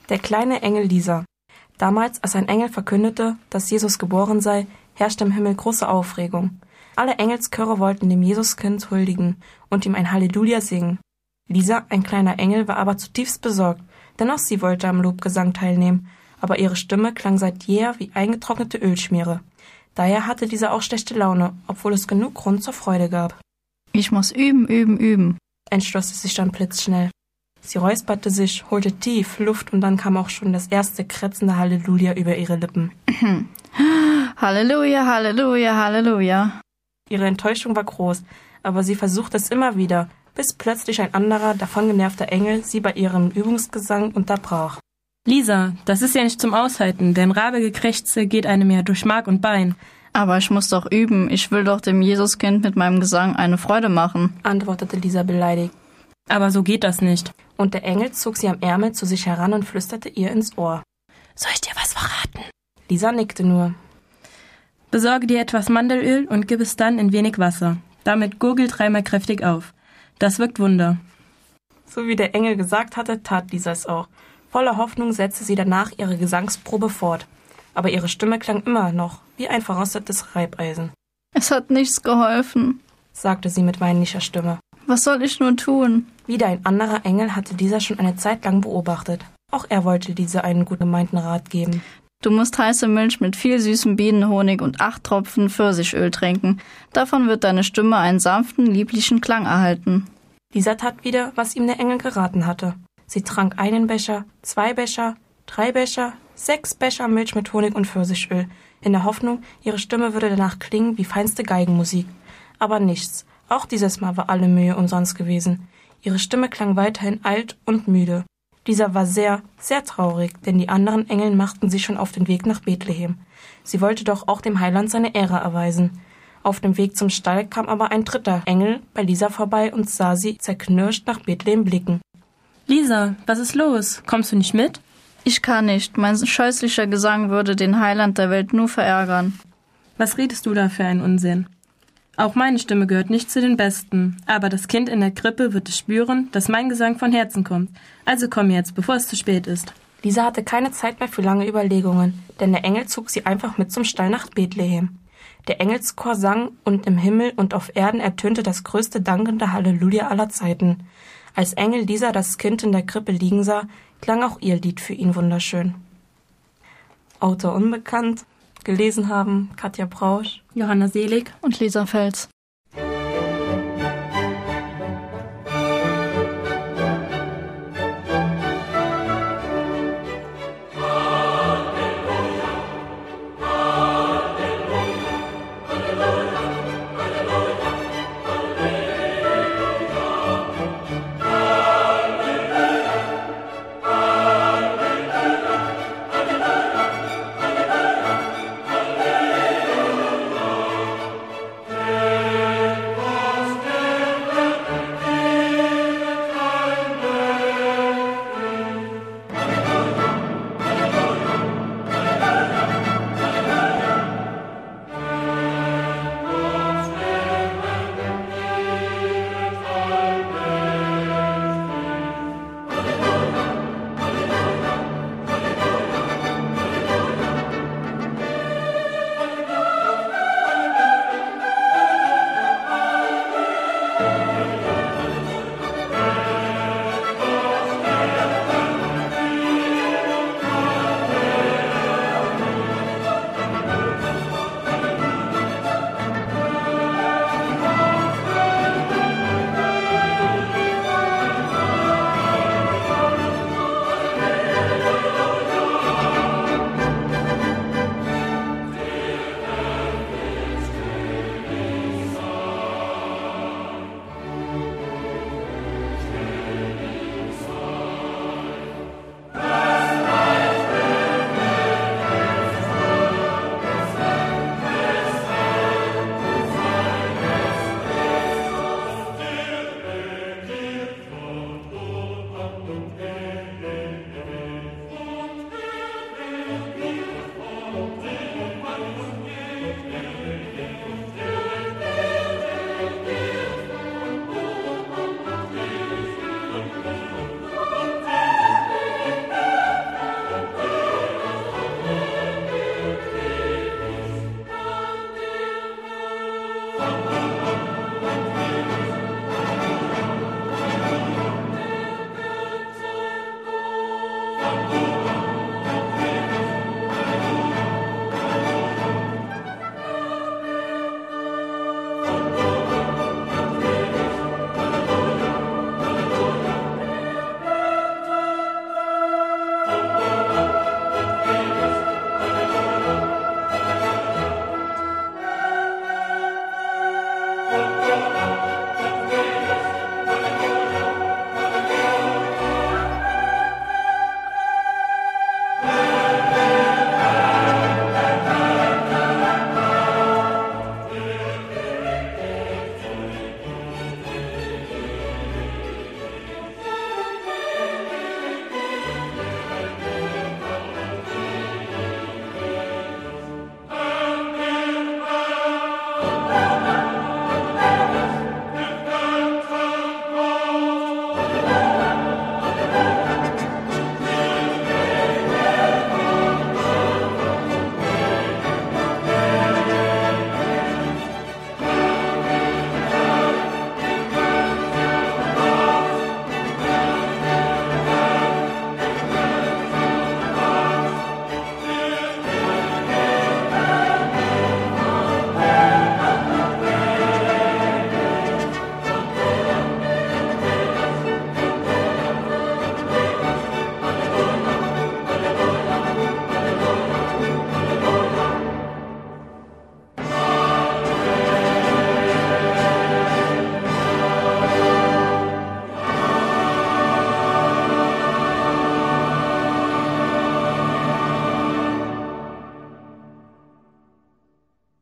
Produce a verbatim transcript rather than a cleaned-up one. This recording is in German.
Der kleine Engel Lisa. Damals, als ein Engel verkündete, dass Jesus geboren sei, herrschte im Himmel große Aufregung. Alle Engelschöre wollten dem Jesuskind huldigen und ihm ein Halleluja singen. Lisa, ein kleiner Engel, war aber zutiefst besorgt, denn auch sie wollte am Lobgesang teilnehmen, aber ihre Stimme klang seit jeher wie eingetrocknete Ölschmiere. Daher hatte Lisa auch schlechte Laune, obwohl es genug Grund zur Freude gab. Ich muss üben, üben, üben, entschloss sie sich dann blitzschnell. Sie räusperte sich, holte tief Luft und dann kam auch schon das erste kratzende Halleluja über ihre Lippen. Halleluja, Halleluja, Halleluja. Ihre Enttäuschung war groß, aber sie versuchte es immer wieder, bis plötzlich ein anderer, davongenervter Engel sie bei ihrem Übungsgesang unterbrach. Lisa, das ist ja nicht zum Aushalten, denn Rabegekrächze geht einem ja durch Mark und Bein. Aber ich muss doch üben, ich will doch dem Jesuskind mit meinem Gesang eine Freude machen, antwortete Lisa beleidigt. Aber so geht das nicht. Und der Engel zog sie am Ärmel zu sich heran und flüsterte ihr ins Ohr. Soll ich dir was verraten? Lisa nickte nur. Besorge dir etwas Mandelöl und gib es dann in wenig Wasser. Damit gurgel dreimal kräftig auf. Das wirkt Wunder. So wie der Engel gesagt hatte, tat Lisa es auch. Voller Hoffnung setzte sie danach ihre Gesangsprobe fort. Aber ihre Stimme klang immer noch wie ein verrostetes Reibeisen. Es hat nichts geholfen, sagte sie mit weinlicher Stimme. Was soll ich nun tun? Wieder ein anderer Engel hatte Lisa schon eine Zeit lang beobachtet. Auch er wollte Lisa einen gut gemeinten Rat geben. Du musst heiße Milch mit viel süßem Bienenhonig und acht Tropfen Pfirsichöl trinken. Davon wird deine Stimme einen sanften, lieblichen Klang erhalten. Lisa tat wieder, was ihm der Engel geraten hatte. Sie trank einen Becher, zwei Becher, drei Becher, sechs Becher Milch mit Honig und Pfirsichöl, in der Hoffnung, ihre Stimme würde danach klingen wie feinste Geigenmusik. Aber nichts. Auch dieses Mal war alle Mühe umsonst gewesen. Ihre Stimme klang weiterhin alt und müde. Lisa war sehr, sehr traurig, denn die anderen Engel machten sich schon auf den Weg nach Bethlehem. Sie wollte doch auch dem Heiland seine Ehre erweisen. Auf dem Weg zum Stall kam aber ein dritter Engel bei Lisa vorbei und sah sie zerknirscht nach Bethlehem blicken. Lisa, was ist los? Kommst du nicht mit? Ich kann nicht. Mein scheußlicher Gesang würde den Heiland der Welt nur verärgern. Was redest du da für einen Unsinn? Auch meine Stimme gehört nicht zu den Besten, aber das Kind in der Krippe wird es spüren, dass mein Gesang von Herzen kommt. Also komm jetzt, bevor es zu spät ist. Lisa hatte keine Zeit mehr für lange Überlegungen, denn der Engel zog sie einfach mit zum Stall nach Bethlehem. Der Engelschor sang und im Himmel und auf Erden ertönte das größte dankende Halleluja aller Zeiten. Als Engel Lisa das Kind in der Krippe liegen sah, klang auch ihr Lied für ihn wunderschön. Autor unbekannt. Gelesen haben Katja Brausch, Johanna Selig und Lisa Fels. Amen. Musik